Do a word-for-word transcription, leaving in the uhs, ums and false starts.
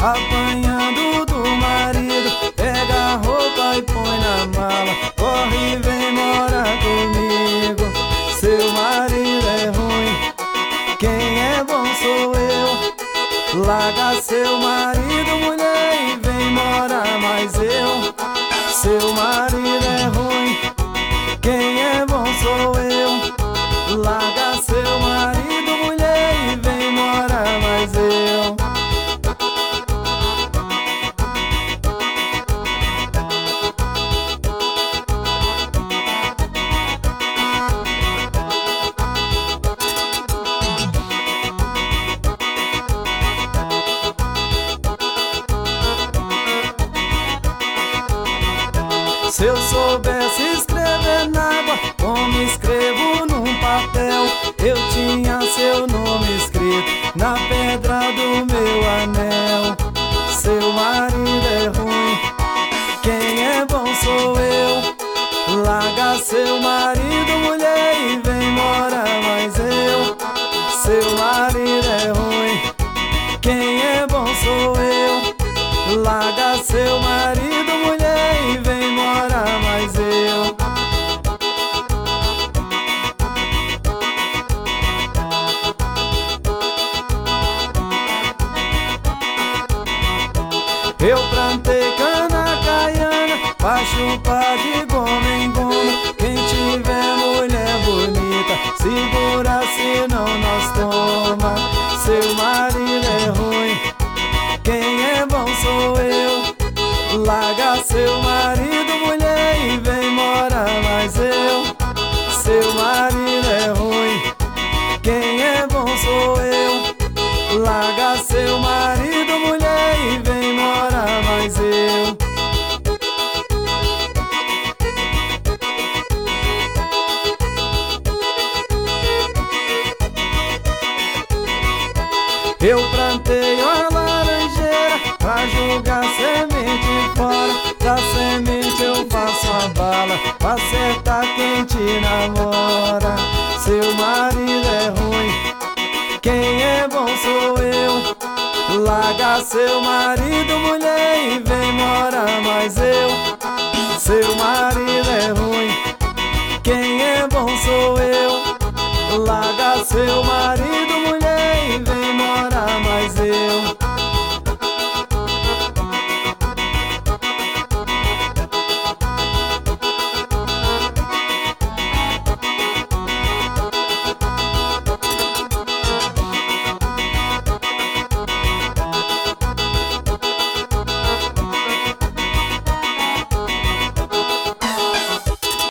apanhando do marido. Pega a roupa e põe na mala, corre e vem morar comigo. Seu marido é ruim, quem é bom sou eu. Larga seu marido, mulher, e vem morar mais eu. Seu marido é ruim, quem é bom sou eu. Larga seu marido, mulher, e vem morar mais eu. Se eu soubesse escrever na água como escrevo num papel, eu tinha seu nome escrito na pedra do meu anel. Seu marido é ruim, quem é bom sou eu. Larga seu marido, mulher, e vem morar mais eu. Seu marido é ruim, quem é bom sou eu. Larga seu marido, mulher, e vem morar mais eu. Eu plantei cana caiana pra chupar de goma em goma. Quem tiver mulher bonita, segura, senão nós toma. Seu marido é ruim, quem é bom sou eu. Larga seu marido, mulher, e vem morar mais eu. Seu marido é ruim, quem é bom sou eu. Larga seu marido, mulher, e vem morar mais eu. Eu plantei uma laranjeira pra jogar semente fora. Da semente eu faço uma bala pra acertar quem te namora. Seu marido é ruim, quem é bom sou eu. Larga seu marido, mulher, e vem morar mais eu. Seu marido é ruim, quem é bom sou eu. Larga seu marido, mulher, e vem